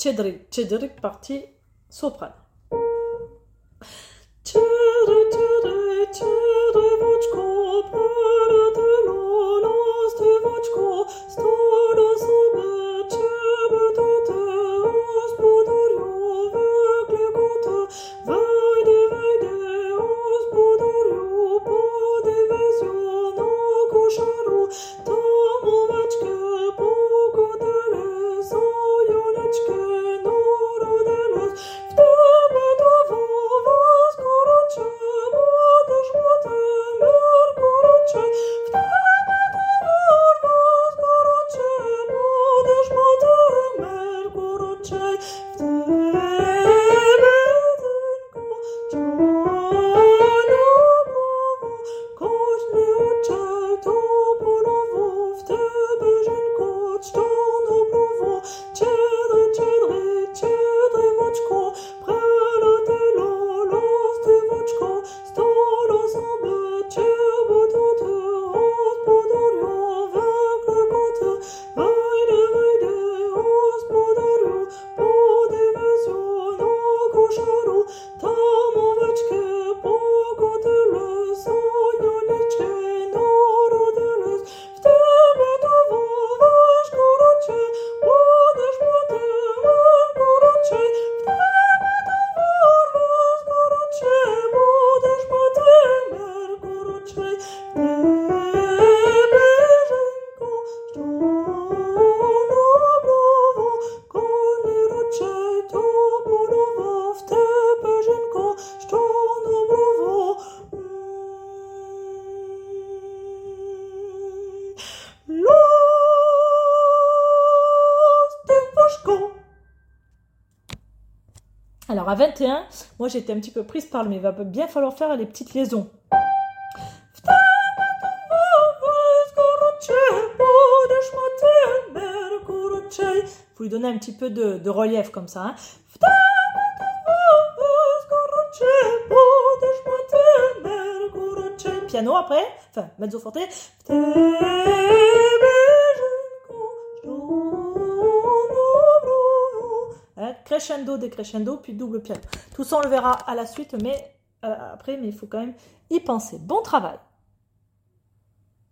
Cedric, partie soprano. Alors à 21, moi j'étais un petit peu prise par mais il va bien falloir faire les petites liaisons. Faut lui donner un petit peu de relief comme ça. Hein. Piano après, enfin mezzo forte. Crescendo, décrescendo, puis double piano. Tout ça on le verra à la suite, mais après, mais il faut quand même y penser. Bon travail!